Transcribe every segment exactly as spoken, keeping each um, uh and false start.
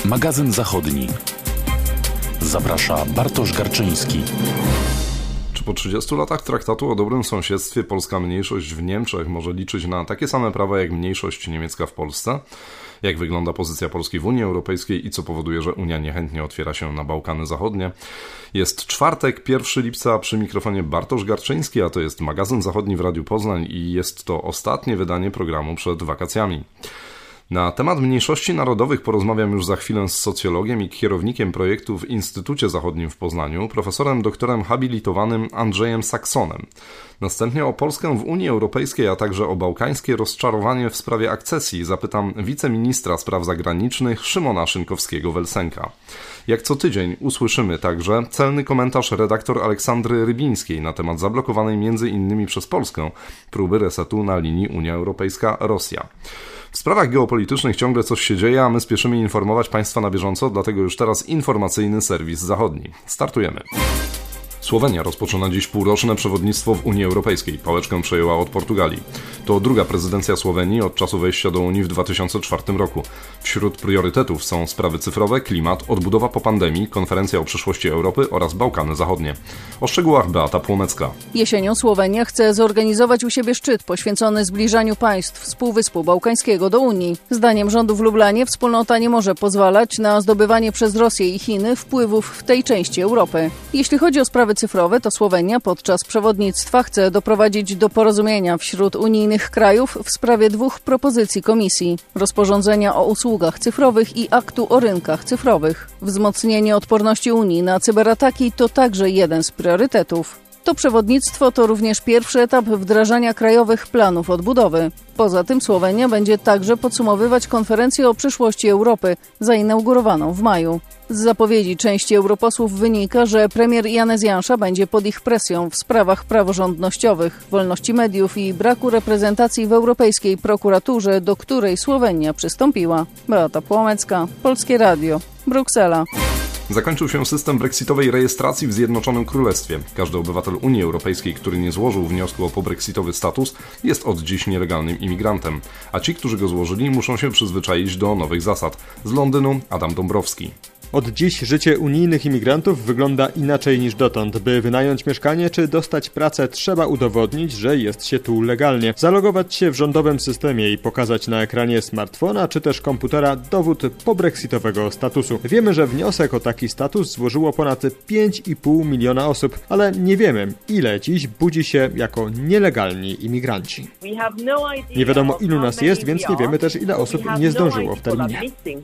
Magazyn Zachodni. Zaprasza Bartosz Garczyński. Czy po trzydziestu latach traktatu o dobrym sąsiedztwie polska mniejszość w Niemczech może liczyć na takie same prawa jak mniejszość niemiecka w Polsce? Jak wygląda pozycja Polski w Unii Europejskiej i co powoduje, że Unia niechętnie otwiera się na Bałkany Zachodnie? Jest czwartek, pierwszego lipca, przy mikrofonie Bartosz Garczyński, a to jest Magazyn Zachodni w Radiu Poznań i jest to ostatnie wydanie programu przed wakacjami. Na temat mniejszości narodowych porozmawiam już za chwilę z socjologiem i kierownikiem projektu w Instytucie Zachodnim w Poznaniu, profesorem doktorem habilitowanym Andrzejem Saksonem. Następnie o Polskę w Unii Europejskiej, a także o bałkańskie rozczarowanie w sprawie akcesji zapytam wiceministra spraw zagranicznych Szymona Szynkowskiego-Welsenka. Jak co tydzień usłyszymy także celny komentarz redaktor Aleksandry Rybińskiej na temat zablokowanej między innymi przez Polskę próby resetu na linii Unia Europejska-Rosja. W sprawach geopolitycznych ciągle coś się dzieje, a my spieszymy informować Państwa na bieżąco, dlatego już teraz informacyjny serwis zachodni. Startujemy. Słowenia rozpoczyna dziś półroczne przewodnictwo w Unii Europejskiej. Pałeczkę przejęła od Portugalii. To druga prezydencja Słowenii od czasu wejścia do Unii w dwa tysiące czwartym roku. Wśród priorytetów są sprawy cyfrowe, klimat, odbudowa po pandemii, konferencja o przyszłości Europy oraz Bałkany Zachodnie. O szczegółach Beata Płomecka. Jesienią Słowenia chce zorganizować u siebie szczyt poświęcony zbliżaniu państw z Półwyspu Bałkańskiego do Unii. Zdaniem rządu w Lublanie wspólnota nie może pozwalać na zdobywanie przez Rosję i Chiny wpływów w tej części Europy. Jeśli chodzi o sprawy cyfrowe, to Słowenia podczas przewodnictwa chce doprowadzić do porozumienia wśród unijnych krajów w sprawie dwóch propozycji Komisji: rozporządzenia o usługach cyfrowych i aktu o rynkach cyfrowych. Wzmocnienie odporności Unii na cyberataki to także jeden z priorytetów. To przewodnictwo to również pierwszy etap wdrażania krajowych planów odbudowy. Poza tym Słowenia będzie także podsumowywać konferencję o przyszłości Europy, zainaugurowaną w maju. Z zapowiedzi części europosłów wynika, że premier Janez Janša będzie pod ich presją w sprawach praworządnościowych, wolności mediów i braku reprezentacji w Europejskiej Prokuraturze, do której Słowenia przystąpiła. Beata Płomecka, Polskie Radio, Bruksela. Zakończył się system brexitowej rejestracji w Zjednoczonym Królestwie. Każdy obywatel Unii Europejskiej, który nie złożył wniosku o pobrexitowy status, jest od dziś nielegalnym imigrantem, a ci, którzy go złożyli, muszą się przyzwyczaić do nowych zasad. Z Londynu Adam Dąbrowski. Od dziś życie unijnych imigrantów wygląda inaczej niż dotąd. By wynająć mieszkanie czy dostać pracę, trzeba udowodnić, że jest się tu legalnie. Zalogować się w rządowym systemie i pokazać na ekranie smartfona czy też komputera dowód pobrexitowego statusu. Wiemy, że wniosek o taki status złożyło ponad pięć i pół miliona osób, ale nie wiemy, ile dziś budzi się jako nielegalni imigranci. Nie wiadomo, ilu nas jest, więc nie wiemy też, ile osób nie zdążyło w terminie.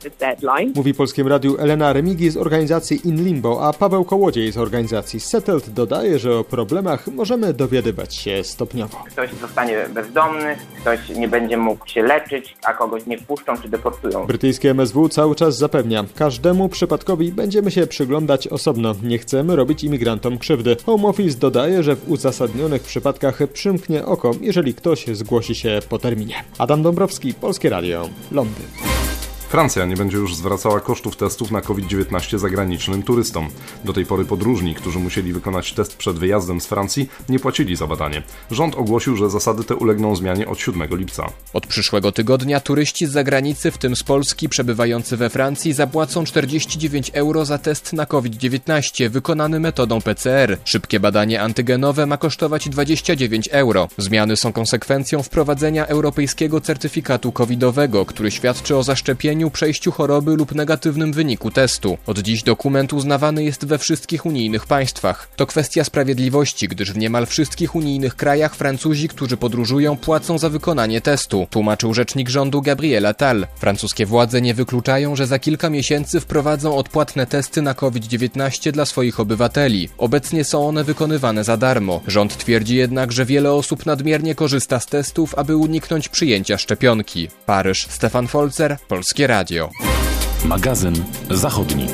Mówi Polskiemu Radiu Elena Remigi z organizacji In Limbo, a Paweł Kołodziej z organizacji Settled dodaje, że o problemach możemy dowiadywać się stopniowo. Ktoś zostanie bezdomny, ktoś nie będzie mógł się leczyć, a kogoś nie wpuszczą czy deportują. Brytyjskie M S W cały czas zapewnia, każdemu przypadkowi będziemy się przyglądać osobno. Nie chcemy robić imigrantom krzywdy. Home Office dodaje, że w uzasadnionych przypadkach przymknie oko, jeżeli ktoś zgłosi się po terminie. Adam Dąbrowski, Polskie Radio, Londyn. Francja nie będzie już zwracała kosztów testów na COVID dziewiętnaście zagranicznym turystom. Do tej pory podróżni, którzy musieli wykonać test przed wyjazdem z Francji, nie płacili za badanie. Rząd ogłosił, że zasady te ulegną zmianie od siódmego lipca. Od przyszłego tygodnia turyści z zagranicy, w tym z Polski, przebywający we Francji, zapłacą czterdzieści dziewięć euro za test na COVID dziewiętnaście wykonany metodą P C R. Szybkie badanie antygenowe ma kosztować dwadzieścia dziewięć euro. Zmiany są konsekwencją wprowadzenia europejskiego certyfikatu covidowego, który świadczy o zaszczepieniu, przejściu choroby lub negatywnym wyniku testu. Od dziś dokument uznawany jest we wszystkich unijnych państwach. To kwestia sprawiedliwości, gdyż w niemal wszystkich unijnych krajach Francuzi, którzy podróżują, płacą za wykonanie testu, tłumaczył rzecznik rządu Gabriel Attal. Francuskie władze nie wykluczają, że za kilka miesięcy wprowadzą odpłatne testy na COVID dziewiętnaście dla swoich obywateli. Obecnie są one wykonywane za darmo. Rząd twierdzi jednak, że wiele osób nadmiernie korzysta z testów, aby uniknąć przyjęcia szczepionki. Paryż, Stefan Folzer, Polskie Radio. Magazyn Zachodni.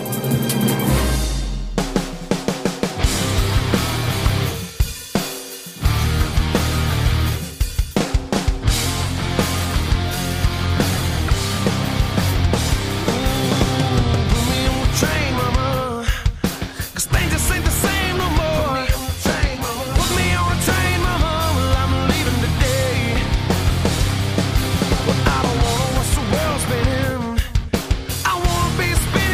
I wanna be spent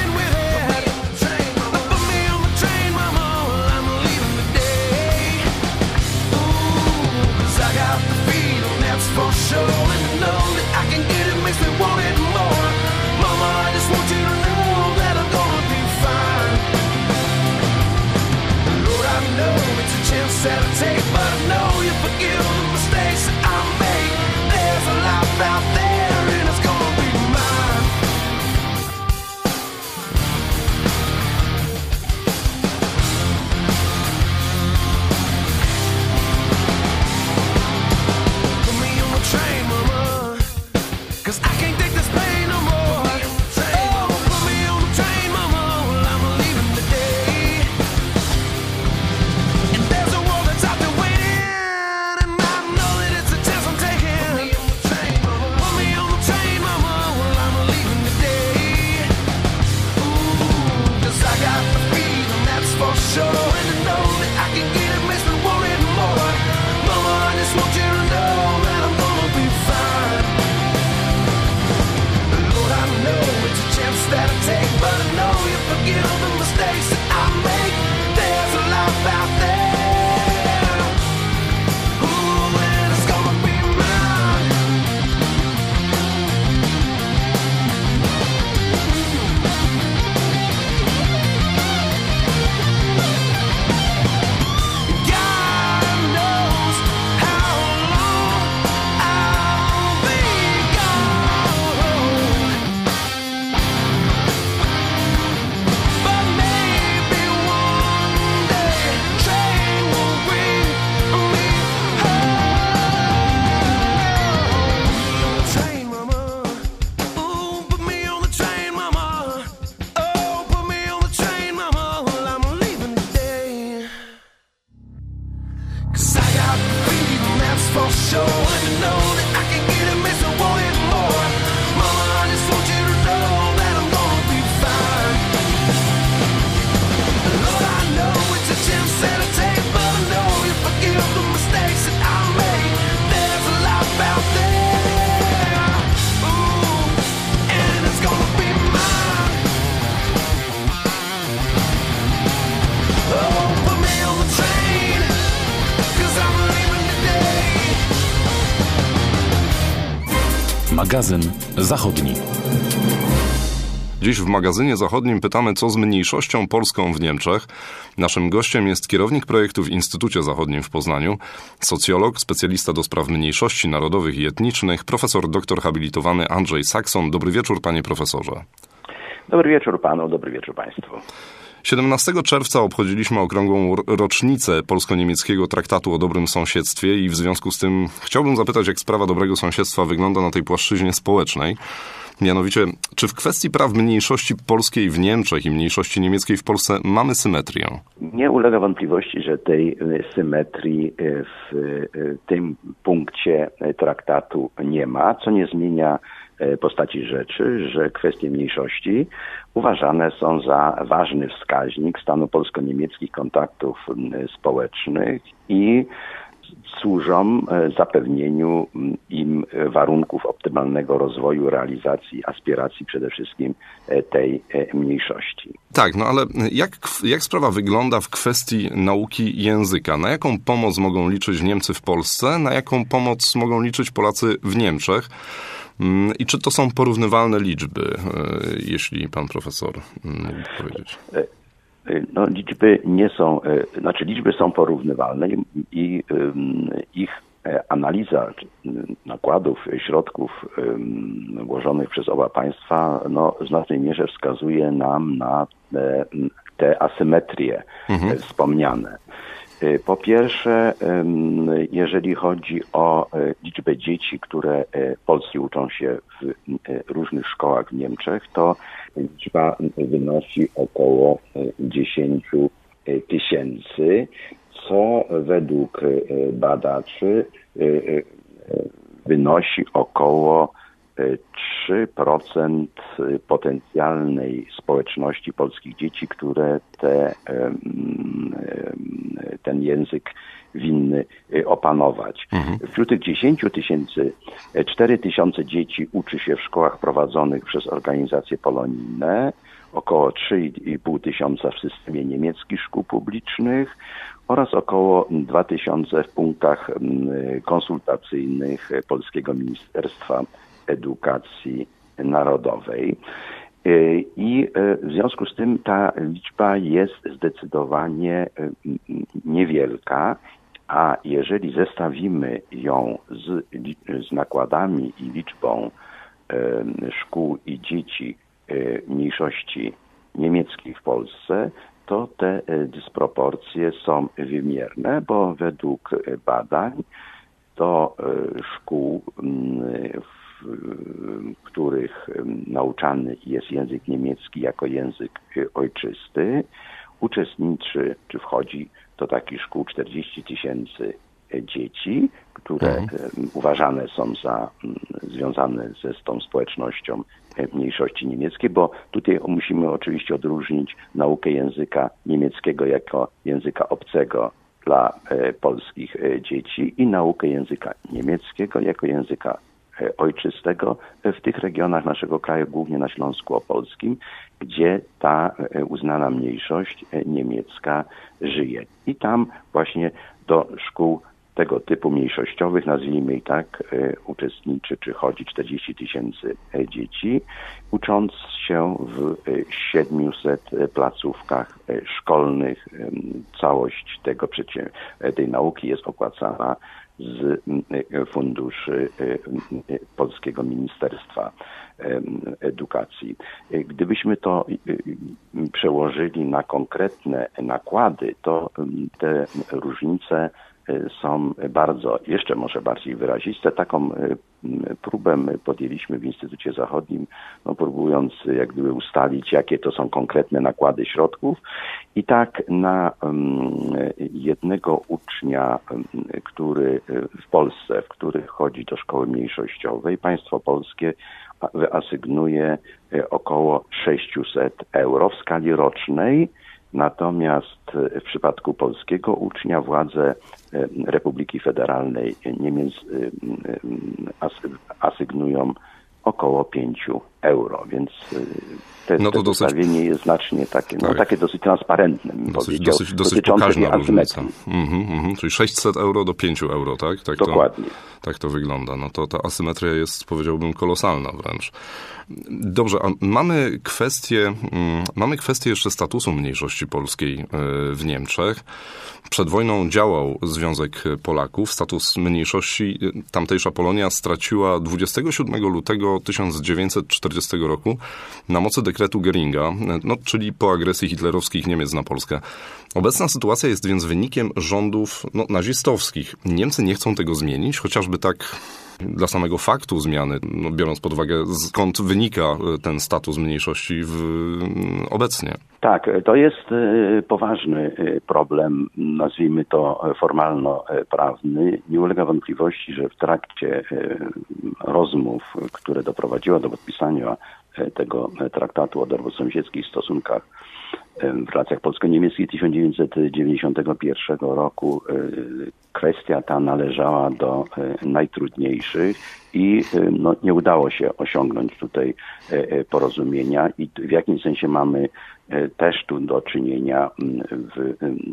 Magazyn Zachodni. Dziś w magazynie zachodnim pytamy, co z mniejszością polską w Niemczech. Naszym gościem jest kierownik projektu w Instytucie Zachodnim w Poznaniu, socjolog, specjalista do spraw mniejszości narodowych i etnicznych, profesor doktor habilitowany Andrzej Sakson. Dobry wieczór, panie profesorze. Dobry wieczór panu, dobry wieczór państwu. siedemnastego czerwca obchodziliśmy okrągłą rocznicę polsko-niemieckiego traktatu o dobrym sąsiedztwie i w związku z tym chciałbym zapytać, jak sprawa dobrego sąsiedztwa wygląda na tej płaszczyźnie społecznej. Mianowicie, czy w kwestii praw mniejszości polskiej w Niemczech i mniejszości niemieckiej w Polsce mamy symetrię? Nie ulega wątpliwości, że tej symetrii w tym punkcie traktatu nie ma, co nie zmienia postaci rzeczy, że kwestie mniejszości uważane są za ważny wskaźnik stanu polsko-niemieckich kontaktów społecznych i służą zapewnieniu im warunków optymalnego rozwoju, realizacji aspiracji przede wszystkim tej mniejszości. Tak, no ale jak, jak sprawa wygląda w kwestii nauki języka? Na jaką pomoc mogą liczyć Niemcy w Polsce? Na jaką pomoc mogą liczyć Polacy w Niemczech? I czy to są porównywalne liczby, jeśli pan profesor mógł powiedzieć? No, liczby nie są, znaczy liczby są porównywalne i, i ich analiza nakładów, środków włożonych przez oba państwa no, w znacznej mierze wskazuje nam na te, te asymetrie mhm. wspomniane. Po pierwsze, jeżeli chodzi o liczbę dzieci, które Polscy uczą się w różnych szkołach w Niemczech, to liczba wynosi około dziesięć tysięcy, co według badaczy wynosi około trzy procent potencjalnej społeczności polskich dzieci, które te, ten język winny opanować. Mhm. Wśród tych dziesięć tysięcy, cztery tysiące dzieci uczy się w szkołach prowadzonych przez organizacje polonijne, około trzy i pół tysiąca w systemie niemieckich szkół publicznych oraz około dwa tysiące w punktach konsultacyjnych Polskiego Ministerstwa Edukacji Narodowej. I w związku z tym ta liczba jest zdecydowanie niewielka, a jeżeli zestawimy ją z, z nakładami i liczbą szkół i dzieci mniejszości niemieckiej w Polsce, to te dysproporcje są wymierne, bo według badań do szkół, w których nauczany jest język niemiecki jako język ojczysty, uczestniczy, czy wchodzi do takich szkół czterdzieści tysięcy dzieci, które mhm. uważane są za związane ze z tą społecznością mniejszości niemieckiej, bo tutaj musimy oczywiście odróżnić naukę języka niemieckiego jako języka obcego dla polskich dzieci i naukę języka niemieckiego jako języka ojczystego w tych regionach naszego kraju, głównie na Śląsku Opolskim, gdzie ta uznana mniejszość niemiecka żyje. I tam właśnie do szkół tego typu mniejszościowych, nazwijmy i tak, uczestniczy czy chodzi czterdzieści tysięcy dzieci, ucząc się w siedmiuset placówkach szkolnych. Całość tego tej nauki jest opłacana z funduszy Polskiego Ministerstwa Edukacji. Gdybyśmy to przełożyli na konkretne nakłady, to te różnice są bardzo, jeszcze może bardziej wyraziste. Taką próbę podjęliśmy w Instytucie Zachodnim, no, próbując jak gdyby ustalić, jakie to są konkretne nakłady środków. I tak na jednego ucznia, który w Polsce, w których chodzi do szkoły mniejszościowej, państwo polskie wyasygnuje około sześćset euro w skali rocznej. Natomiast w przypadku polskiego ucznia władze Republiki Federalnej Niemiec asygnują około pięć euro, więc te, no to to dosyć... zestawienie jest znacznie takie, tak. no, takie dosyć transparentne, bym dosyć, powiedział, dosyć, dosyć pokaźna różnica. Mhm, mhm. Czyli sześćset euro do pięciu euro, tak? tak Dokładnie. To, tak to wygląda. No to ta asymetria jest, powiedziałbym, kolosalna wręcz. Dobrze, a mamy kwestię, mamy kwestię jeszcze statusu mniejszości polskiej w Niemczech. Przed wojną działał Związek Polaków. Status mniejszości tamtejsza Polonia straciła dwudziestego siódmego lutego tysiąc dziewięćset czterdziestego roku na mocy dekretu Göringa, no, czyli po agresji hitlerowskich Niemiec na Polskę. Obecna sytuacja jest więc wynikiem rządów no, nazistowskich. Niemcy nie chcą tego zmienić, chociażby tak dla samego faktu zmiany, no, biorąc pod uwagę, skąd wynika ten status mniejszości w, obecnie. Tak, to jest poważny problem, nazwijmy to formalno-prawny. Nie ulega wątpliwości, że w trakcie rozmów, które doprowadziły do podpisania tego traktatu o dobrosąsiedzkich stosunkach w relacjach polsko-niemieckich tysiąc dziewięćset dziewięćdziesiątego pierwszego roku, kwestia ta należała do najtrudniejszych i no, nie udało się osiągnąć tutaj porozumienia i w jakimś sensie mamy też tu do czynienia w,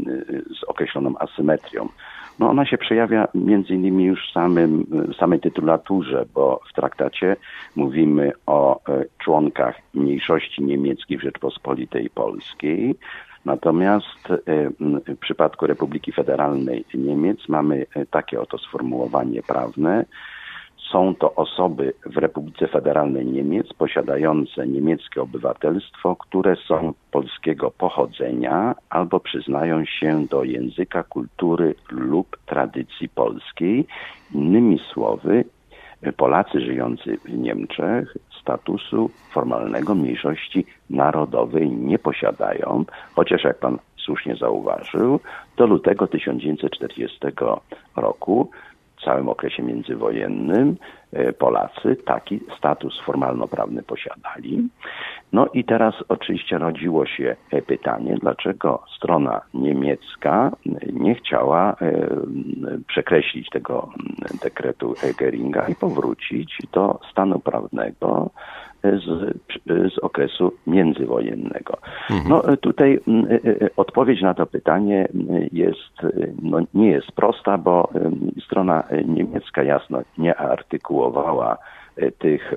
z określoną asymetrią. No ona się przejawia między innymi już w samym, w samej tytulaturze, bo w traktacie mówimy o członkach mniejszości niemieckiej w Rzeczpospolitej Polskiej. Natomiast w przypadku Republiki Federalnej Niemiec mamy takie oto sformułowanie prawne. Są to osoby w Republice Federalnej Niemiec posiadające niemieckie obywatelstwo, które są polskiego pochodzenia albo przyznają się do języka, kultury lub tradycji polskiej. Innymi słowy, Polacy żyjący w Niemczech statusu formalnego mniejszości narodowej nie posiadają, chociaż jak pan słusznie zauważył, do lutego tysiąc dziewięćset czterdziestego roku w całym okresie międzywojennym Polacy taki status formalno-prawny posiadali. No i teraz oczywiście rodziło się pytanie, dlaczego strona niemiecka nie chciała przekreślić tego dekretu Göringa i powrócić do stanu prawnego z, z okresu międzywojennego. Mhm. No tutaj odpowiedź na to pytanie jest, no, nie jest prosta, bo strona niemiecka jasno nie artykułowała tych,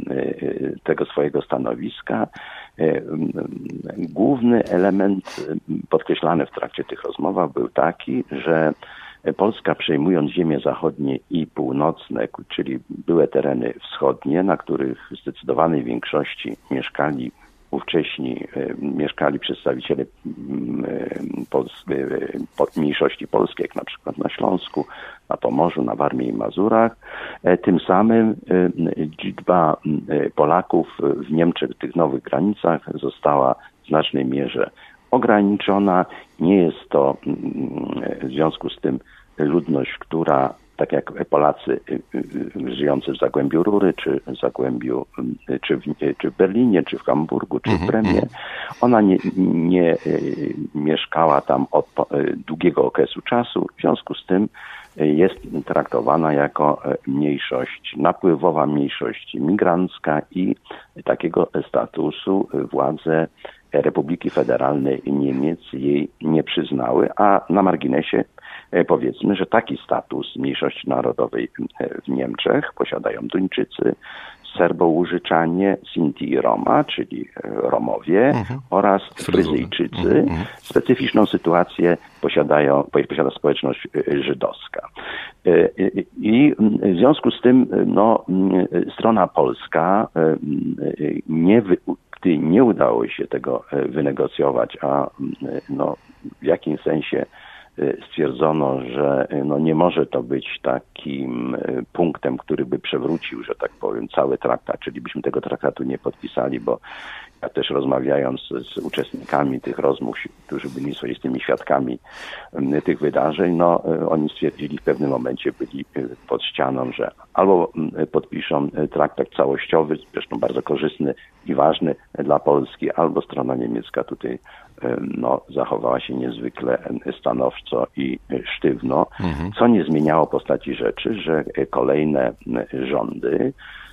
tego swojego stanowiska. Główny element podkreślany w trakcie tych rozmów był taki, że Polska, przejmując ziemie zachodnie i północne, czyli były tereny wschodnie, na których w zdecydowanej większości mieszkali ówcześni mieszkali przedstawiciele mniejszości polskiej, jak na przykład na Śląsku, na Pomorzu, na Warmii i Mazurach. Tym samym liczba Polaków w Niemczech, w tych nowych granicach została w znacznej mierze ograniczona. Nie jest to w związku z tym ludność, która tak jak Polacy żyjący w Zagłębiu Rury, czy w Zagłębiu, czy w, czy w Berlinie, czy w Hamburgu, czy w Bremie, ona nie, nie mieszkała tam od długiego okresu czasu, w związku z tym jest traktowana jako mniejszość napływowa, mniejszość migrancka i takiego statusu władze Republiki Federalnej Niemiec jej nie przyznały, a na marginesie powiedzmy, że taki status mniejszości narodowej w Niemczech posiadają Duńczycy, Serbo-Łużyczanie, Sinti i Roma, czyli Romowie, mhm. oraz Fryzyjczycy. Mhm. Specyficzną sytuację posiadają, posiada społeczność żydowska. I w związku z tym no, strona polska nie wy, gdy nie udało się tego wynegocjować, a no, w jakim sensie stwierdzono, że no nie może to być takim punktem, który by przewrócił, że tak powiem, cały traktat, czyli byśmy tego traktatu nie podpisali, bo ja też rozmawiając z uczestnikami tych rozmów, którzy byli swoistymi świadkami tych wydarzeń, no oni stwierdzili w pewnym momencie, byli pod ścianą, że albo podpiszą traktat całościowy, zresztą bardzo korzystny i ważny dla Polski, albo strona niemiecka tutaj no, zachowała się niezwykle stanowczo i sztywno, mhm. co nie zmieniało postaci rzeczy, że kolejne rządy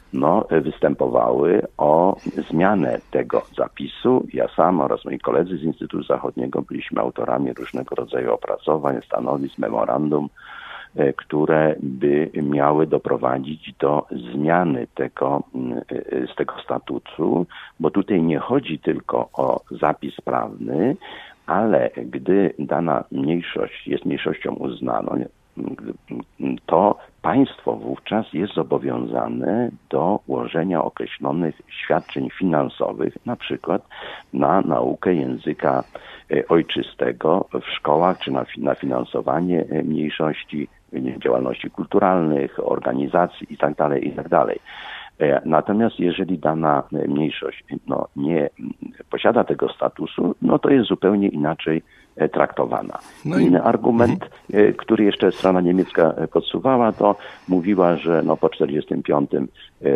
no, występowały o zmianę tego zapisu. Ja sam oraz moi koledzy z Instytutu Zachodniego byliśmy autorami różnego rodzaju opracowań, stanowisk, memorandum, które by miały doprowadzić do zmiany tego, z tego statutu, bo tutaj nie chodzi tylko o zapis prawny, ale gdy dana mniejszość jest mniejszością uznaną, to państwo wówczas jest zobowiązane do ułożenia określonych świadczeń finansowych, na przykład na naukę języka ojczystego w szkołach, czy na, na finansowanie mniejszości, działalności kulturalnych, organizacji itd., itd. Natomiast jeżeli dana mniejszość no, nie posiada tego statusu, no to jest zupełnie inaczej traktowana. No i... Inny argument, mhm. który jeszcze strona niemiecka podsuwała, to mówiła, że no po czterdziestym piątym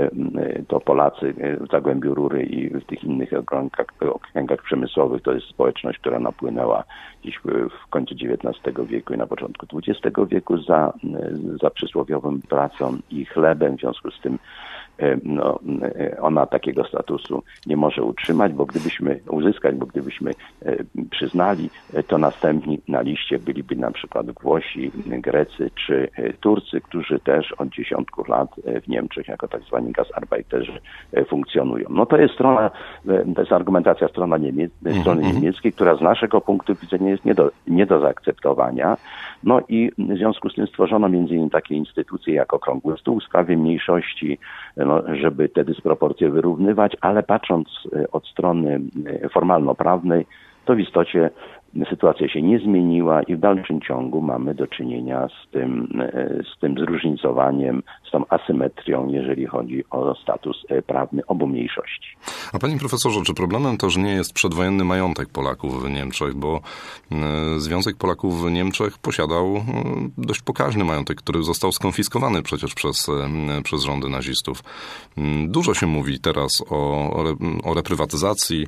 to Polacy w Zagłębiu Rury i w tych innych okręgach, okręgach przemysłowych to jest społeczność, która napłynęła gdzieś w końcu dziewiętnastego wieku i na początku dwudziestego wieku za, za przysłowiową pracą i chlebem, w związku z tym no, ona takiego statusu nie może utrzymać, bo gdybyśmy uzyskać, bo gdybyśmy przyznali, to następni na liście byliby na przykład Włosi, Grecy czy Turcy, którzy też od dziesiątków lat w Niemczech jako tak zwani Gastarbeiterzy funkcjonują. No to jest strona, to jest argumentacja strona niemiec, strony niemieckiej, która z naszego punktu widzenia jest nie do, nie do zaakceptowania. No i w związku z tym stworzono między innymi takie instytucje jak Okrągły Stół w sprawie mniejszości, no, żeby te dysproporcje wyrównywać, ale patrząc od strony formalno-prawnej, to w istocie sytuacja się nie zmieniła i w dalszym ciągu mamy do czynienia z tym, z tym zróżnicowaniem, z tą asymetrią, jeżeli chodzi o status prawny obu mniejszości. A panie profesorze, czy problemem też nie jest przedwojenny majątek Polaków w Niemczech, bo Związek Polaków w Niemczech posiadał dość pokaźny majątek, który został skonfiskowany przecież przez, przez rządy nazistów. Dużo się mówi teraz o, o reprywatyzacji,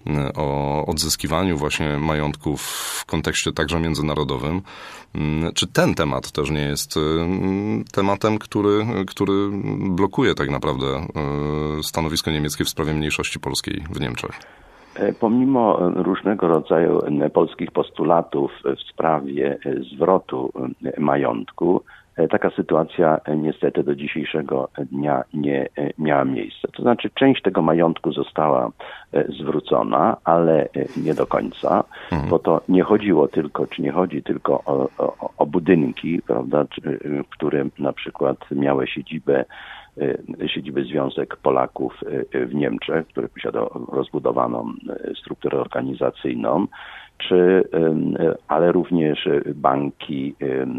o odzyskiwaniu właśnie majątku w kontekście także międzynarodowym. Czy ten temat też nie jest tematem, który, który blokuje tak naprawdę stanowisko niemieckie w sprawie mniejszości polskiej w Niemczech? Pomimo różnego rodzaju polskich postulatów w sprawie zwrotu majątku, taka sytuacja niestety do dzisiejszego dnia nie miała miejsca. To znaczy część tego majątku została zwrócona, ale nie do końca, mhm. bo to nie chodziło tylko, czy nie chodzi tylko o, o, o budynki, prawda, które na przykład miały siedzibę siedzibę Związek Polaków w Niemczech, który posiadał rozbudowaną strukturę organizacyjną, czy, ale również banki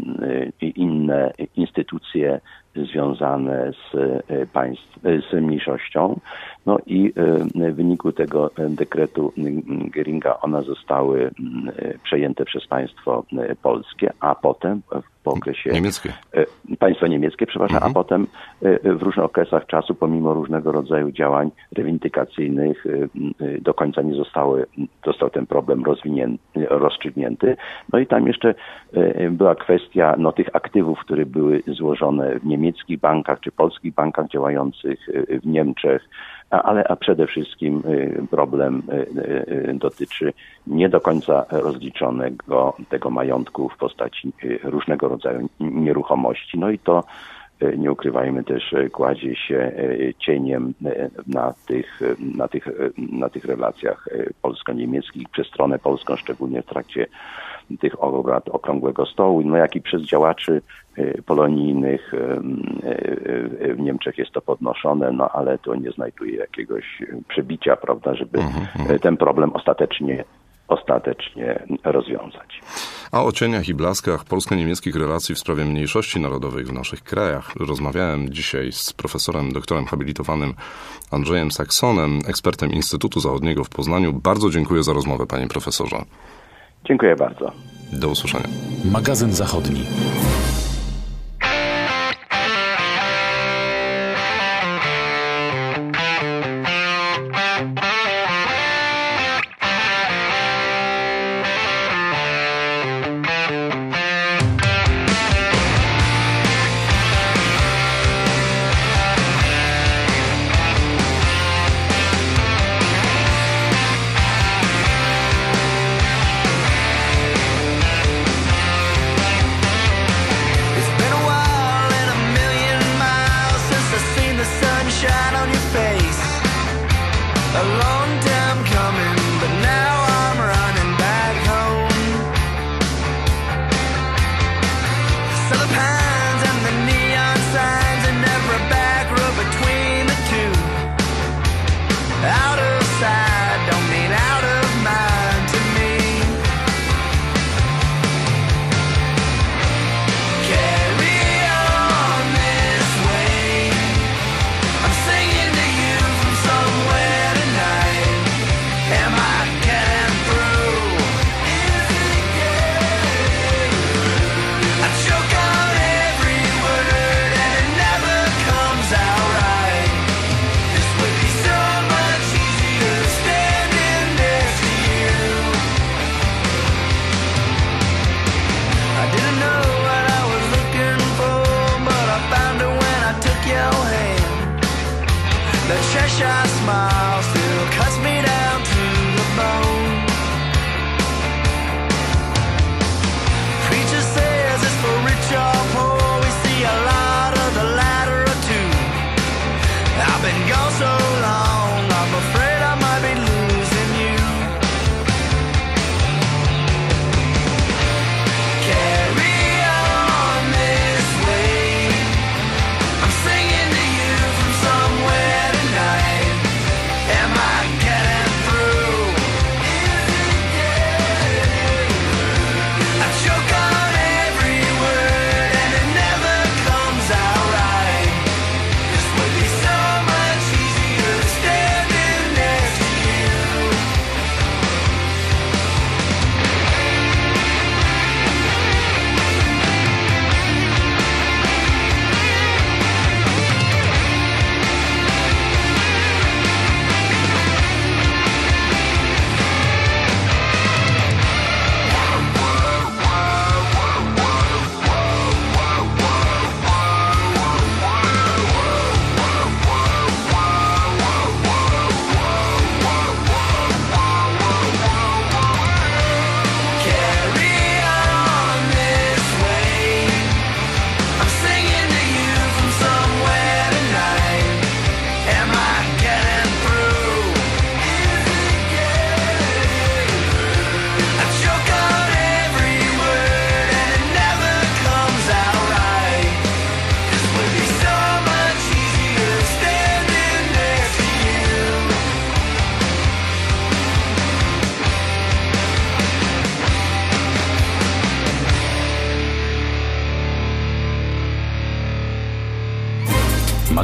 i inne instytucje związane z państw, z mniejszością. No i w wyniku tego dekretu Göringa one zostały przejęte przez państwo polskie, a potem po okresie... Niemieckie. Państwo niemieckie, przepraszam, mhm. a potem w różnych okresach czasu, pomimo różnego rodzaju działań rewindykacyjnych, do końca nie zostały, został ten problem rozwinięty, rozstrzygnięty. No i tam jeszcze była kwestia no, tych aktywów, które były złożone w niemieckich bankach czy polskich bankach działających w Niemczech, ale a przede wszystkim problem dotyczy nie do końca rozliczonego tego majątku w postaci różnego rodzaju nieruchomości. No i to, nie ukrywajmy, też kładzie się cieniem na tych, na tych, na tych relacjach polsko-niemieckich przez stronę polską, szczególnie w trakcie tych obrad Okrągłego Stołu, no jak i przez działaczy polonijnych w Niemczech jest to podnoszone, no ale to nie znajduje jakiegoś przebicia, prawda, żeby ten problem ostatecznie ostatecznie rozwiązać. A o cieniach i blaskach polsko-niemieckich relacji w sprawie mniejszości narodowych w naszych krajach rozmawiałem dzisiaj z profesorem, doktorem habilitowanym Andrzejem Saksonem, ekspertem Instytutu Zachodniego w Poznaniu. Bardzo dziękuję za rozmowę, panie profesorze. Dziękuję bardzo. Do usłyszenia. Magazyn Zachodni.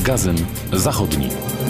Magazyn Zachodni.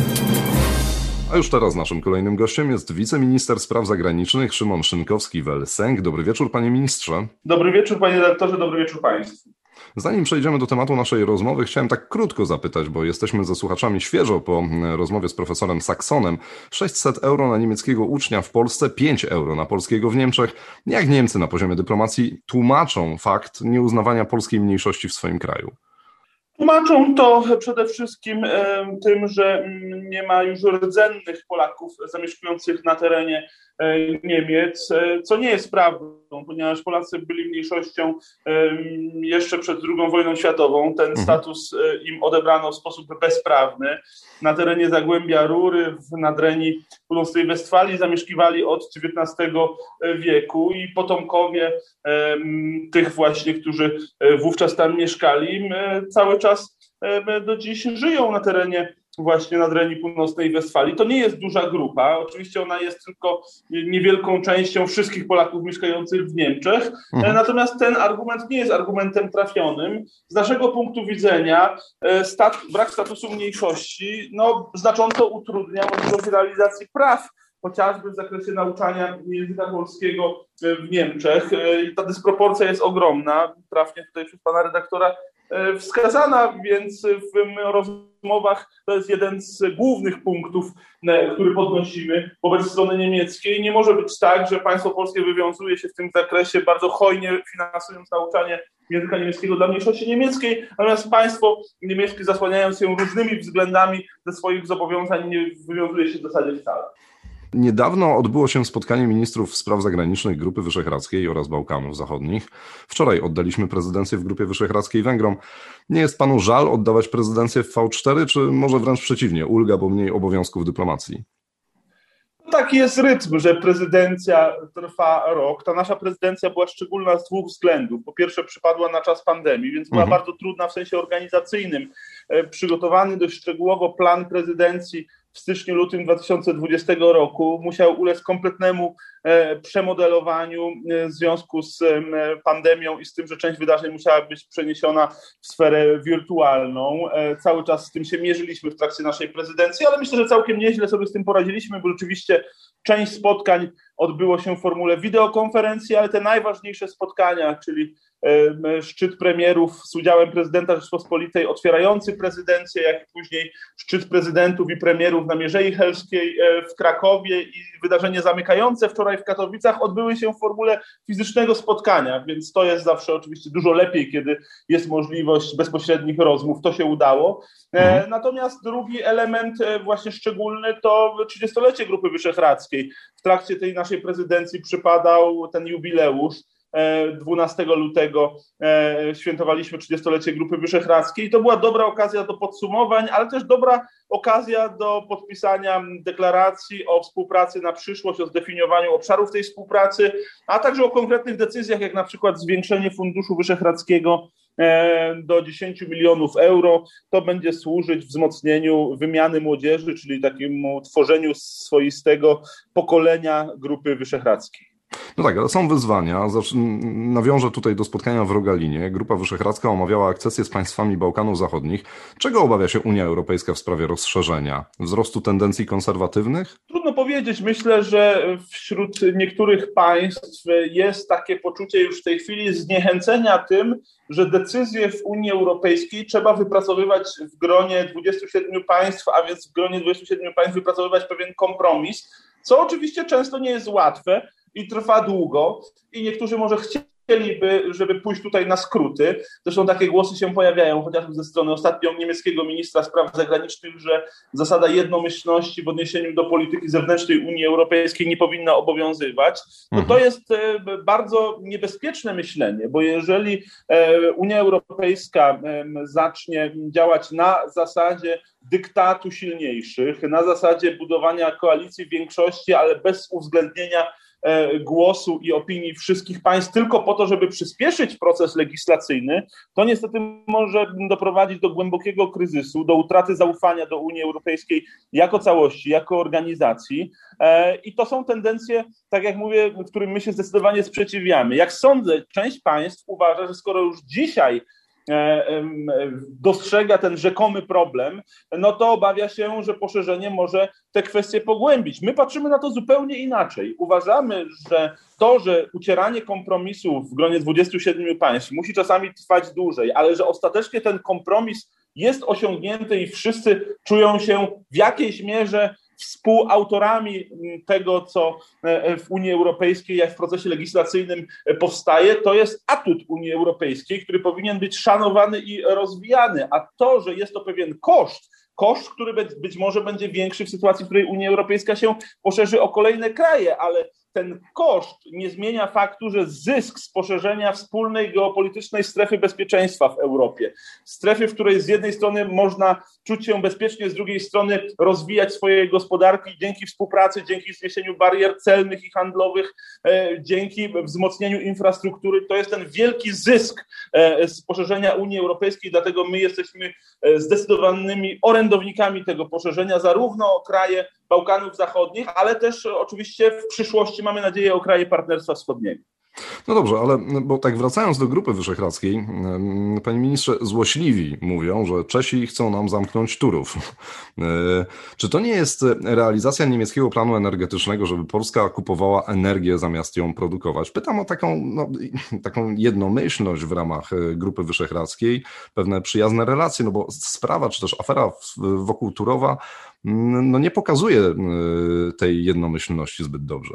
A już teraz naszym kolejnym gościem jest wiceminister spraw zagranicznych Szymon Szynkowski-Welsenk. Dobry wieczór, panie ministrze. Dobry wieczór, panie redaktorze, dobry wieczór państwu. Zanim przejdziemy do tematu naszej rozmowy, chciałem tak krótko zapytać, bo jesteśmy ze słuchaczami świeżo po rozmowie z profesorem Saksonem. sześćset euro na niemieckiego ucznia w Polsce, pięć euro na polskiego w Niemczech. Jak Niemcy na poziomie dyplomacji tłumaczą fakt nieuznawania polskiej mniejszości w swoim kraju? Tłumaczą to przede wszystkim tym, że nie ma już rdzennych Polaków zamieszkujących na terenie Niemiec, co nie jest prawdą, ponieważ Polacy byli mniejszością jeszcze przed drugą wojną światową. Ten status im odebrano w sposób bezprawny. Na terenie Zagłębia Rury, w Nadrenii Północnej Westfalii zamieszkiwali od dziewiętnastego wieku i potomkowie tych właśnie, którzy wówczas tam mieszkali, cały czas do dziś żyją na terenie właśnie Nadrenii Północnej Westfalii. To nie jest duża grupa, oczywiście ona jest tylko niewielką częścią wszystkich Polaków mieszkających w Niemczech, mhm. natomiast ten argument nie jest argumentem trafionym. Z naszego punktu widzenia stat, brak statusu mniejszości no, znacząco utrudnia możliwość realizacji praw, chociażby w zakresie nauczania języka polskiego w Niemczech. Ta dysproporcja jest ogromna, trafnie tutaj przez pana redaktora wskazana, więc w rozmowach to jest jeden z głównych punktów, który podnosimy wobec strony niemieckiej. Nie może być tak, że państwo polskie wywiązuje się w tym zakresie bardzo hojnie, finansując nauczanie języka niemieckiego dla mniejszości niemieckiej, natomiast państwo niemieckie, zasłaniając się różnymi względami ze swoich zobowiązań, nie wywiązuje się w zasadzie wcale. Niedawno odbyło się spotkanie ministrów spraw zagranicznych Grupy Wyszehradzkiej oraz Bałkanów Zachodnich. Wczoraj oddaliśmy prezydencję w Grupie Wyszehradzkiej Węgrom. Nie jest panu żal oddawać prezydencję w V cztery, czy może wręcz przeciwnie, ulga, bo mniej obowiązków dyplomacji? Taki jest rytm, że prezydencja trwa rok. Ta nasza prezydencja była szczególna z dwóch względów. Po pierwsze przypadła na czas pandemii, więc była mhm. bardzo trudna w sensie organizacyjnym. Przygotowany dość szczegółowo plan prezydencji w styczniu, lutym dwa tysiące dwudziestego roku musiał ulec kompletnemu e, przemodelowaniu e, w związku z e, pandemią i z tym, że część wydarzeń musiała być przeniesiona w sferę wirtualną. E, cały czas z tym się mierzyliśmy w trakcie naszej prezydencji, ale myślę, że całkiem nieźle sobie z tym poradziliśmy, bo rzeczywiście część spotkań odbyło się w formule wideokonferencji, ale te najważniejsze spotkania, czyli e, szczyt premierów z udziałem prezydenta Rzeczypospolitej otwierający prezydencję, jak i później szczyt prezydentów i premierów na Mierzei Helskiej w Krakowie i wydarzenie zamykające wczoraj w Katowicach odbyły się w formule fizycznego spotkania, więc to jest zawsze oczywiście dużo lepiej, kiedy jest możliwość bezpośrednich rozmów. To się udało. Mhm. Natomiast drugi element właśnie szczególny to trzydziestolecie Grupy Wyszehradzkiej. W trakcie tej naszej prezydencji przypadał ten jubileusz. dwunastego lutego świętowaliśmy trzydziestolecie Grupy Wyszehradzkiej i to była dobra okazja do podsumowań, ale też dobra okazja do podpisania deklaracji o współpracy na przyszłość, o zdefiniowaniu obszarów tej współpracy, a także o konkretnych decyzjach, jak na przykład zwiększenie Funduszu Wyszehradzkiego do dziesięć milionów euro. To będzie służyć wzmocnieniu wymiany młodzieży, czyli takiemu tworzeniu swoistego pokolenia Grupy Wyszehradzkiej. No tak, ale są wyzwania. Nawiążę tutaj do spotkania w Rogalinie. Grupa Wyszehradzka omawiała akcesję z państwami Bałkanów Zachodnich. Czego obawia się Unia Europejska w sprawie rozszerzenia? Wzrostu tendencji konserwatywnych? Trudno powiedzieć. Myślę, że wśród niektórych państw jest takie poczucie już w tej chwili zniechęcenia tym, że decyzje w Unii Europejskiej trzeba wypracowywać w gronie dwudziestu siedmiu państw, a więc w gronie dwudziestu siedmiu państw wypracowywać pewien kompromis, co oczywiście często nie jest łatwe i trwa długo i niektórzy może chcieliby, żeby pójść tutaj na skróty. Zresztą takie głosy się pojawiają, chociażby ze strony ostatnio niemieckiego ministra spraw zagranicznych, że zasada jednomyślności w odniesieniu do polityki zewnętrznej Unii Europejskiej nie powinna obowiązywać. No to jest bardzo niebezpieczne myślenie, bo jeżeli Unia Europejska zacznie działać na zasadzie dyktatu silniejszych, na zasadzie budowania koalicji większości, ale bez uwzględnienia głosu i opinii wszystkich państw tylko po to, żeby przyspieszyć proces legislacyjny, to niestety może doprowadzić do głębokiego kryzysu, do utraty zaufania do Unii Europejskiej jako całości, jako organizacji. I to są tendencje, tak jak mówię, którym my się zdecydowanie sprzeciwiamy. Jak sądzę, część państw uważa, że skoro już dzisiaj dostrzega ten rzekomy problem, no to obawia się, że poszerzenie może te kwestie pogłębić. My patrzymy na to zupełnie inaczej. Uważamy, że to, że ucieranie kompromisów w gronie dwudziestu siedmiu państw musi czasami trwać dłużej, ale że ostatecznie ten kompromis jest osiągnięty i wszyscy czują się w jakiejś mierze współautorami tego, co w Unii Europejskiej, jak w procesie legislacyjnym powstaje, to jest atut Unii Europejskiej, który powinien być szanowany i rozwijany. A to, że jest to pewien koszt, koszt, który być może będzie większy w sytuacji, w której Unia Europejska się poszerzy o kolejne kraje, ale ten koszt nie zmienia faktu, że zysk z poszerzenia wspólnej geopolitycznej strefy bezpieczeństwa w Europie, strefy, w której z jednej strony można czuć się bezpiecznie, z drugiej strony rozwijać swoje gospodarki dzięki współpracy, dzięki zniesieniu barier celnych i handlowych, dzięki wzmocnieniu infrastruktury, to jest ten wielki zysk z poszerzenia Unii Europejskiej, dlatego my jesteśmy zdecydowanymi orędownikami tego poszerzenia, zarówno o kraje Bałkanów Zachodnich, ale też oczywiście w przyszłości mamy nadzieję o kraje Partnerstwa Wschodniego. No dobrze, ale bo tak wracając do Grupy Wyszehradzkiej, panie ministrze, złośliwi mówią, że Czesi chcą nam zamknąć Turów. Czy to nie jest realizacja niemieckiego planu energetycznego, żeby Polska kupowała energię zamiast ją produkować? Pytam o taką, no, taką jednomyślność w ramach Grupy Wyszehradzkiej, pewne przyjazne relacje, no bo sprawa, czy też afera wokół Turowa no nie pokazuje tej jednomyślności zbyt dobrze.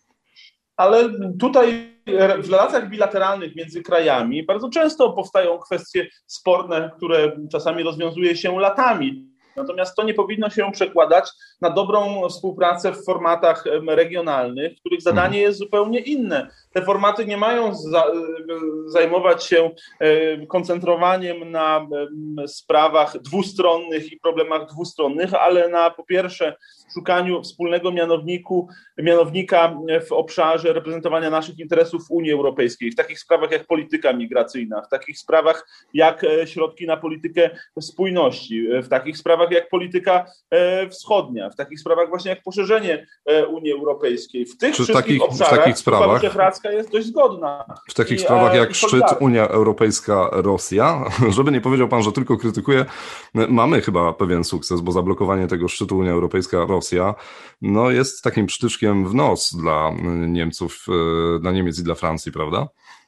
Ale tutaj w relacjach bilateralnych między krajami bardzo często powstają kwestie sporne, które czasami rozwiązuje się latami. Natomiast to nie powinno się przekładać na dobrą współpracę w formatach regionalnych, których zadanie jest zupełnie inne. Te formaty nie mają za, zajmować się koncentrowaniem na sprawach dwustronnych i problemach dwustronnych, ale na po pierwsze szukaniu wspólnego mianowniku, mianownika w obszarze reprezentowania naszych interesów w Unii Europejskiej, w takich sprawach jak polityka migracyjna, w takich sprawach jak środki na politykę spójności, w takich sprawach jak polityka wschodnia, w takich sprawach właśnie jak poszerzenie Unii Europejskiej. W tych Czy wszystkich takich, obszarach w takich sprawach, Wyszehradzka jest dość zgodna. W takich I, sprawach jak i szczyt Unia Europejska-Rosja, żeby nie powiedział pan, że tylko krytykuje, mamy chyba pewien sukces, bo zablokowanie tego szczytu Unia Europejska-Rosja no jest takim przytyczkiem w nos dla Niemców, dla Niemiec i dla Francji, prawda?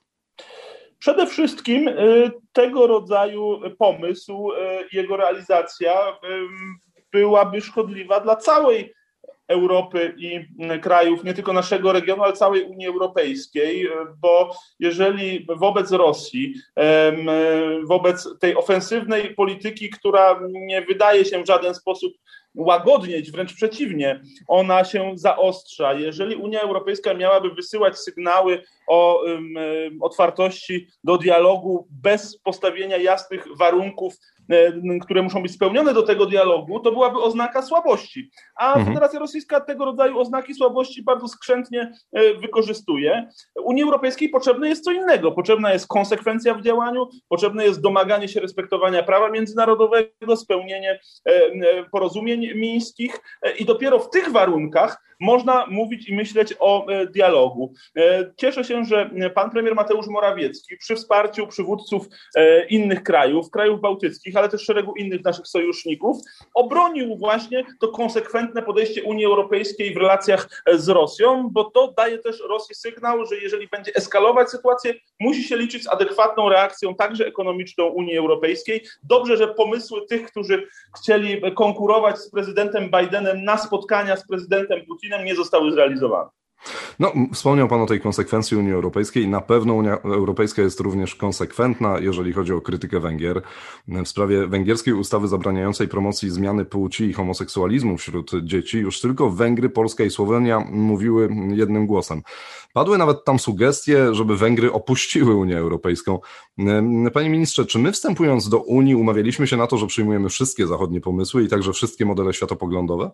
Przede wszystkim tego rodzaju pomysł, jego realizacja byłaby szkodliwa dla całej Europy i krajów, nie tylko naszego regionu, ale całej Unii Europejskiej, bo jeżeli wobec Rosji, wobec tej ofensywnej polityki, która nie wydaje się w żaden sposób łagodnieć, wręcz przeciwnie, ona się zaostrza. Jeżeli Unia Europejska miałaby wysyłać sygnały o um, otwartości do dialogu bez postawienia jasnych warunków, um, które muszą być spełnione do tego dialogu, to byłaby oznaka słabości. A mhm. Federacja Rosyjska tego rodzaju oznaki słabości bardzo skrzętnie um, wykorzystuje. Unii Europejskiej potrzebne jest co innego. Potrzebna jest konsekwencja w działaniu, potrzebne jest domaganie się respektowania prawa międzynarodowego, spełnienie um, porozumień mińskich i dopiero w tych warunkach można mówić i myśleć o dialogu. Cieszę się, że pan premier Mateusz Morawiecki przy wsparciu przywódców innych krajów, krajów bałtyckich, ale też szeregu innych naszych sojuszników, obronił właśnie to konsekwentne podejście Unii Europejskiej w relacjach z Rosją, bo to daje też Rosji sygnał, że jeżeli będzie eskalować sytuację, musi się liczyć z adekwatną reakcją także ekonomiczną Unii Europejskiej. Dobrze, że pomysły tych, którzy chcieli konkurować z prezydentem Bidenem na spotkania z prezydentem Putinem nie zostały zrealizowane. No, wspomniał pan o tej konsekwencji Unii Europejskiej. Na pewno Unia Europejska jest również konsekwentna, jeżeli chodzi o krytykę Węgier. W sprawie węgierskiej ustawy zabraniającej promocji zmiany płci i homoseksualizmu wśród dzieci już tylko Węgry, Polska i Słowenia mówiły jednym głosem. Padły nawet tam sugestie, żeby Węgry opuściły Unię Europejską. Panie ministrze, czy my wstępując do Unii umawialiśmy się na to, że przyjmujemy wszystkie zachodnie pomysły i także wszystkie modele światopoglądowe?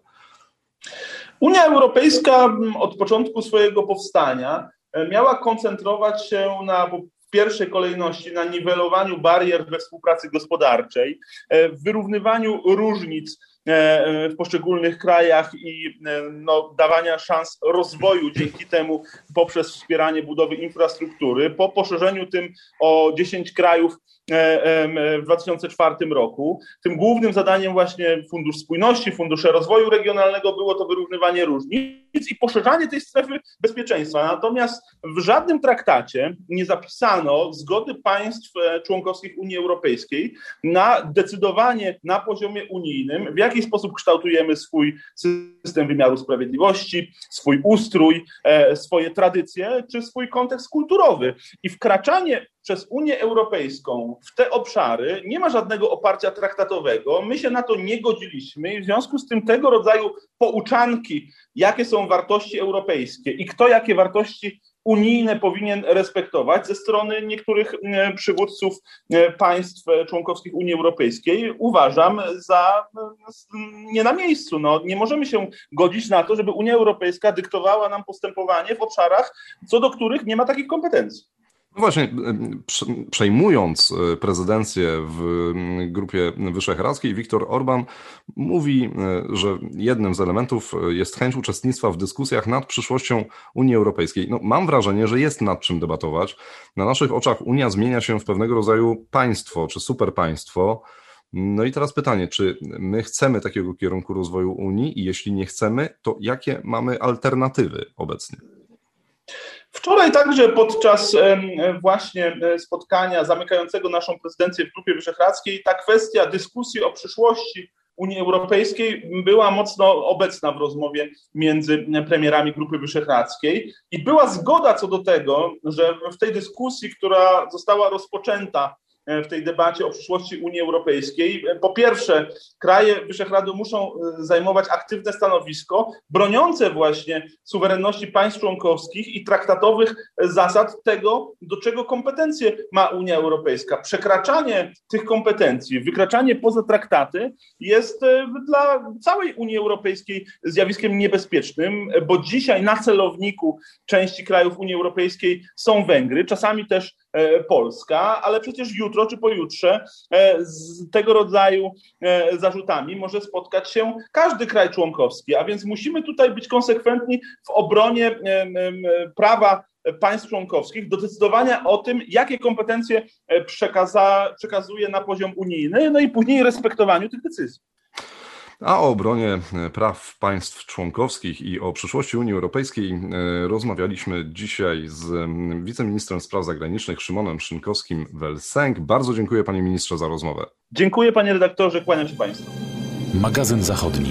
Unia Europejska od początku swojego powstania miała koncentrować się na, w pierwszej kolejności na niwelowaniu barier we współpracy gospodarczej, w wyrównywaniu różnic w poszczególnych krajach i no, dawania szans rozwoju dzięki temu poprzez wspieranie budowy infrastruktury. Po poszerzeniu tym o dziesięć krajów w dwa tysiące czwartym roku. Tym głównym zadaniem właśnie Fundusz Spójności, Fundusze Rozwoju Regionalnego było to wyrównywanie różnic i poszerzanie tej strefy bezpieczeństwa. Natomiast w żadnym traktacie nie zapisano zgody państw członkowskich Unii Europejskiej na decydowanie na poziomie unijnym, w jaki sposób kształtujemy swój system wymiaru sprawiedliwości, swój ustrój, swoje tradycje czy swój kontekst kulturowy. I wkraczanie przez Unię Europejską w te obszary nie ma żadnego oparcia traktatowego. My się na to nie godziliśmy i w związku z tym tego rodzaju pouczanki, jakie są wartości europejskie i kto jakie wartości unijne powinien respektować ze strony niektórych przywódców państw członkowskich Unii Europejskiej, uważam za nie na miejscu. No, nie możemy się godzić na to, żeby Unia Europejska dyktowała nam postępowanie w obszarach, co do których nie ma takich kompetencji. No właśnie, przejmując prezydencję w Grupie Wyszehradzkiej, Viktor Orban mówi, że jednym z elementów jest chęć uczestnictwa w dyskusjach nad przyszłością Unii Europejskiej. No, mam wrażenie, że jest nad czym debatować. Na naszych oczach Unia zmienia się w pewnego rodzaju państwo czy superpaństwo. No i teraz pytanie, czy my chcemy takiego kierunku rozwoju Unii i jeśli nie chcemy, to jakie mamy alternatywy obecnie? Wczoraj także podczas właśnie spotkania zamykającego naszą prezydencję w Grupie Wyszehradzkiej ta kwestia dyskusji o przyszłości Unii Europejskiej była mocno obecna w rozmowie między premierami Grupy Wyszehradzkiej i była zgoda co do tego, że w tej dyskusji, która została rozpoczęta w tej debacie o przyszłości Unii Europejskiej. Po pierwsze, kraje Wyszehradu muszą zajmować aktywne stanowisko broniące właśnie suwerenności państw członkowskich i traktatowych zasad tego, do czego kompetencje ma Unia Europejska. Przekraczanie tych kompetencji, wykraczanie poza traktaty jest dla całej Unii Europejskiej zjawiskiem niebezpiecznym, bo dzisiaj na celowniku części krajów Unii Europejskiej są Węgry, czasami też Polska, ale przecież jutro czy pojutrze z tego rodzaju zarzutami może spotkać się każdy kraj członkowski, a więc musimy tutaj być konsekwentni w obronie prawa państw członkowskich do decydowania o tym, jakie kompetencje przekaza, przekazuje na poziom unijny, no i później respektowaniu tych decyzji. A o obronie praw państw członkowskich i o przyszłości Unii Europejskiej rozmawialiśmy dzisiaj z wiceministrem spraw zagranicznych Szymonem Szynkowskim-Welsenk. Bardzo dziękuję panie ministrze za rozmowę. Dziękuję panie redaktorze, kłaniam się państwu. Magazyn Zachodni.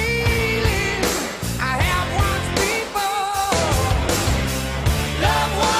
Love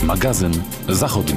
Magazyn Zachodni.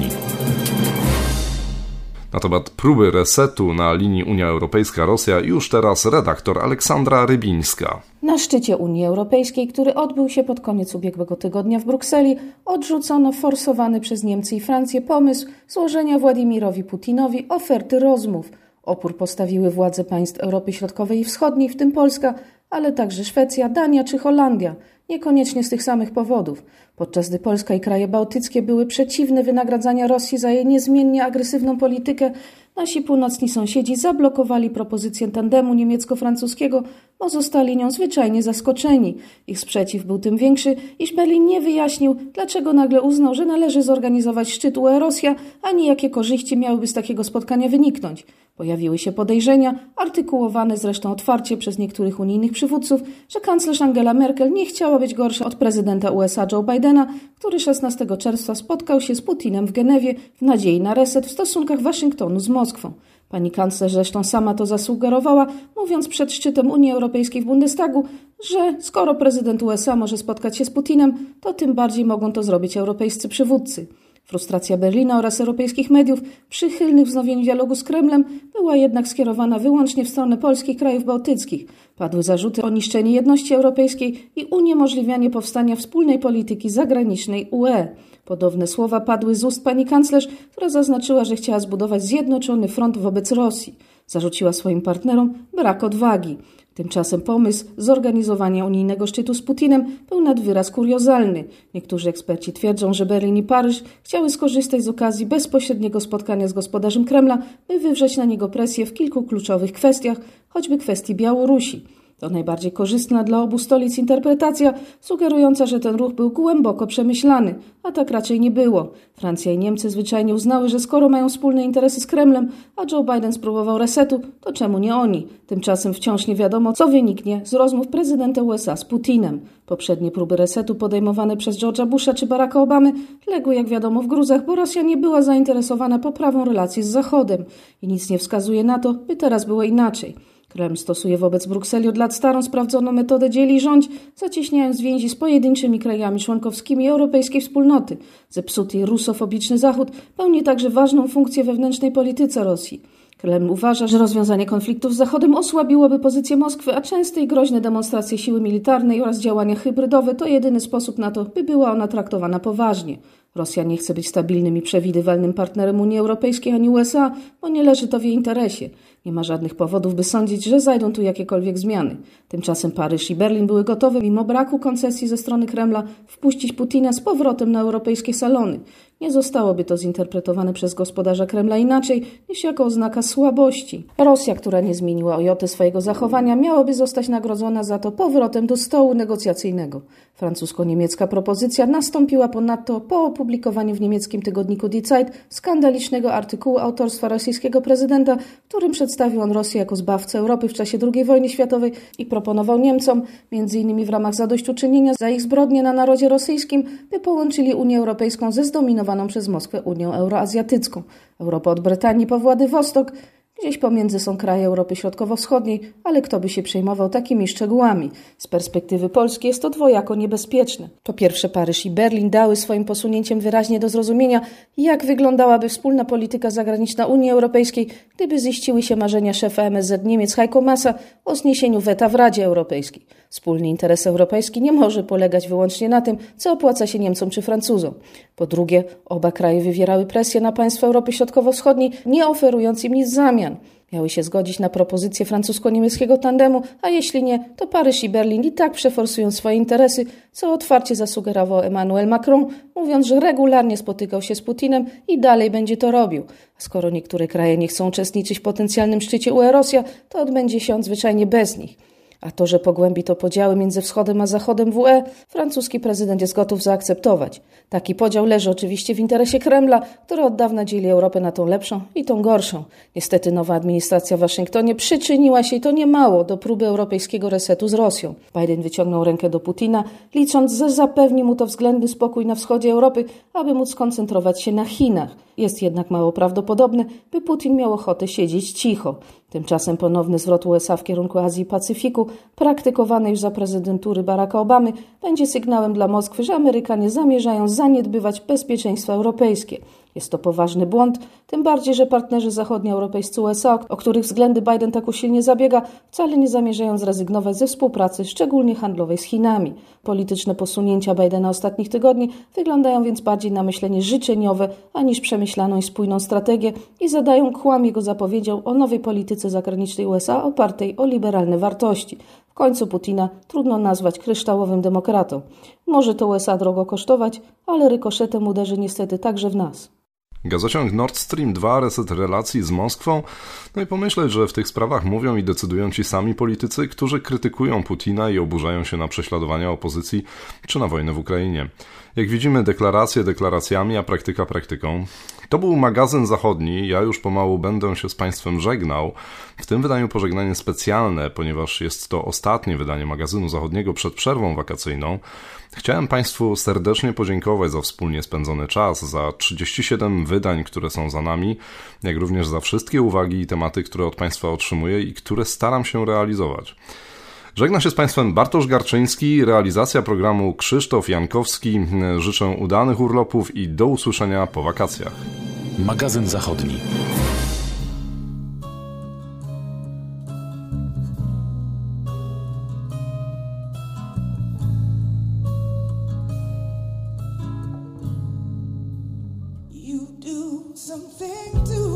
Na temat próby resetu na linii Unia Europejska-Rosja już teraz redaktor Aleksandra Rybińska. Na szczycie Unii Europejskiej, który odbył się pod koniec ubiegłego tygodnia w Brukseli, odrzucono forsowany przez Niemcy i Francję pomysł złożenia Władimirowi Putinowi oferty rozmów. Opór postawiły władze państw Europy Środkowej i Wschodniej, w tym Polska, ale także Szwecja, Dania czy Holandia. Niekoniecznie z tych samych powodów. Podczas gdy Polska i kraje bałtyckie były przeciwne wynagradzania Rosji za jej niezmiennie agresywną politykę, nasi północni sąsiedzi zablokowali propozycję tandemu niemiecko-francuskiego, bo zostali nią zwyczajnie zaskoczeni. Ich sprzeciw był tym większy, iż Berlin nie wyjaśnił, dlaczego nagle uznał, że należy zorganizować szczyt U E-Rosja, ani jakie korzyści miałyby z takiego spotkania wyniknąć. Pojawiły się podejrzenia, artykułowane zresztą otwarcie przez niektórych unijnych przywódców, że kanclerz Angela Merkel nie chciała być gorsza od prezydenta U S A Joe Bidena, który szesnastego czerwca spotkał się z Putinem w Genewie w nadziei na reset w stosunkach Waszyngtonu z Moskwą. Pani kanclerz zresztą sama to zasugerowała, mówiąc przed szczytem Unii Europejskiej w Bundestagu, że skoro prezydent U S A może spotkać się z Putinem, to tym bardziej mogą to zrobić europejscy przywódcy. Frustracja Berlina oraz europejskich mediów przychylnych wznowieniu dialogu z Kremlem była jednak skierowana wyłącznie w stronę Polski i krajów bałtyckich. Padły zarzuty o niszczenie jedności europejskiej i uniemożliwianie powstania wspólnej polityki zagranicznej U E. Podobne słowa padły z ust pani kanclerz, która zaznaczyła, że chciała zbudować zjednoczony front wobec Rosji. Zarzuciła swoim partnerom brak odwagi. Tymczasem pomysł zorganizowania unijnego szczytu z Putinem był nad wyraz kuriozalny. Niektórzy eksperci twierdzą, że Berlin i Paryż chciały skorzystać z okazji bezpośredniego spotkania z gospodarzem Kremla, by wywrzeć na niego presję w kilku kluczowych kwestiach, choćby kwestii Białorusi. To najbardziej korzystna dla obu stolic interpretacja, sugerująca, że ten ruch był głęboko przemyślany, a tak raczej nie było. Francja i Niemcy zwyczajnie uznały, że skoro mają wspólne interesy z Kremlem, a Joe Biden spróbował resetu, to czemu nie oni? Tymczasem wciąż nie wiadomo, co wyniknie z rozmów prezydenta U S A z Putinem. Poprzednie próby resetu podejmowane przez George'a Busha czy Baracka Obamy legły, jak wiadomo, w gruzach, bo Rosja nie była zainteresowana poprawą relacji z Zachodem i nic nie wskazuje na to, by teraz było inaczej. Kreml stosuje wobec Brukseli od lat starą, sprawdzoną metodę dziel i rządź, zacieśniając więzi z pojedynczymi krajami członkowskimi europejskiej wspólnoty. Zepsuty i rusofobiczny Zachód pełni także ważną funkcję we wewnętrznej polityce Rosji. Kreml uważa, że rozwiązanie konfliktów z Zachodem osłabiłoby pozycję Moskwy, a częste i groźne demonstracje siły militarnej oraz działania hybrydowe to jedyny sposób na to, by była ona traktowana poważnie. Rosja nie chce być stabilnym i przewidywalnym partnerem Unii Europejskiej ani U S A, bo nie leży to w jej interesie. Nie ma żadnych powodów, by sądzić, że zajdą tu jakiekolwiek zmiany. Tymczasem Paryż i Berlin były gotowe, mimo braku koncesji ze strony Kremla, wpuścić Putina z powrotem na europejskie salony. Nie zostałoby to zinterpretowane przez gospodarza Kremla inaczej niż jako oznaka słabości. Rosja, która nie zmieniła o jotę swojego zachowania, miałaby zostać nagrodzona za to powrotem do stołu negocjacyjnego. Francusko-niemiecka propozycja nastąpiła ponadto po opublikowaniu w niemieckim tygodniku Die Zeit skandalicznego artykułu autorstwa rosyjskiego prezydenta, w którym przedstawił on Rosję jako zbawcę Europy w czasie drugiej wojny światowej i proponował Niemcom, między innymi w ramach zadośćuczynienia za ich zbrodnie na narodzie rosyjskim, by połączyli Unię Europejską ze zdominowaną przez Moskwę Unią Euroazjatycką. Europa od Brytanii po Władywostok. Gdzieś pomiędzy są kraje Europy Środkowo-Wschodniej, ale kto by się przejmował takimi szczegółami? Z perspektywy Polski jest to dwojako niebezpieczne. Po pierwsze, Paryż i Berlin dały swoim posunięciem wyraźnie do zrozumienia, jak wyglądałaby wspólna polityka zagraniczna Unii Europejskiej, gdyby ziściły się marzenia szefa M S Z Niemiec Heiko Maasa o zniesieniu weta w Radzie Europejskiej. Wspólny interes europejski nie może polegać wyłącznie na tym, co opłaca się Niemcom czy Francuzom. Po drugie, oba kraje wywierały presję na państwa Europy Środkowo-Wschodniej, nie oferując im nic w zamian. Miały się zgodzić na propozycję francusko-niemieckiego tandemu, a jeśli nie, to Paryż i Berlin i tak przeforsują swoje interesy, co otwarcie zasugerował Emmanuel Macron, mówiąc, że regularnie spotykał się z Putinem i dalej będzie to robił. A skoro niektóre kraje nie chcą uczestniczyć w potencjalnym szczycie U E-Rosja, to odbędzie się on zwyczajnie bez nich. A to, że pogłębi to podziały między Wschodem a Zachodem w U E, francuski prezydent jest gotów zaakceptować. Taki podział leży oczywiście w interesie Kremla, który od dawna dzieli Europę na tą lepszą i tą gorszą. Niestety nowa administracja w Waszyngtonie przyczyniła się, i to niemało, do próby europejskiego resetu z Rosją. Biden wyciągnął rękę do Putina, licząc, że zapewni mu to względny spokój na wschodzie Europy, aby móc skoncentrować się na Chinach. Jest jednak mało prawdopodobne, by Putin miał ochotę siedzieć cicho. Tymczasem ponowny zwrot U S A w kierunku Azji i Pacyfiku praktykowanej już za prezydentury Baracka Obamy, będzie sygnałem dla Moskwy, że Amerykanie zamierzają zaniedbywać bezpieczeństwo europejskie. Jest to poważny błąd, tym bardziej, że partnerzy zachodnioeuropejscy U S A, o których względy Biden tak usilnie zabiega, wcale nie zamierzają zrezygnować ze współpracy, szczególnie handlowej z Chinami. Polityczne posunięcia Bidena ostatnich tygodni wyglądają więc bardziej na myślenie życzeniowe, aniż przemyślaną i spójną strategię i zadają kłam jego zapowiedzią o nowej polityce zagranicznej U S A opartej o liberalne wartości. W końcu Putina trudno nazwać kryształowym demokratą. Może to U S A drogo kosztować, ale rykoszetem uderzy niestety także w nas. Gazociąg Nord Stream dwa, reset relacji z Moskwą. No i pomyśleć, że w tych sprawach mówią i decydują ci sami politycy, którzy krytykują Putina i oburzają się na prześladowania opozycji czy na wojnę w Ukrainie. Jak widzimy, deklaracje deklaracjami, a praktyka praktyką. To był magazyn zachodni. Ja już pomału będę się z Państwem żegnał. W tym wydaniu pożegnanie specjalne, ponieważ jest to ostatnie wydanie magazynu zachodniego przed przerwą wakacyjną. Chciałem Państwu serdecznie podziękować za wspólnie spędzony czas, za trzydzieści siedem wydań, które są za nami, jak również za wszystkie uwagi i tematy, które od Państwa otrzymuję i które staram się realizować. Żegna się z Państwem Bartosz Garczyński, realizacja programu Krzysztof Jankowski. Życzę udanych urlopów i do usłyszenia po wakacjach. Magazyn zachodni. You do something to